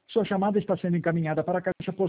Sua chamada está sendo encaminhada para a caixa postal